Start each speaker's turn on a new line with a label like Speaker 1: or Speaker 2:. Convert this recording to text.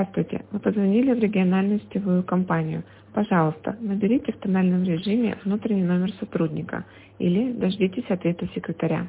Speaker 1: Здравствуйте, вы позвонили в региональную сетевую компанию. Пожалуйста, наберите в тональном режиме внутренний номер сотрудника или дождитесь ответа секретаря.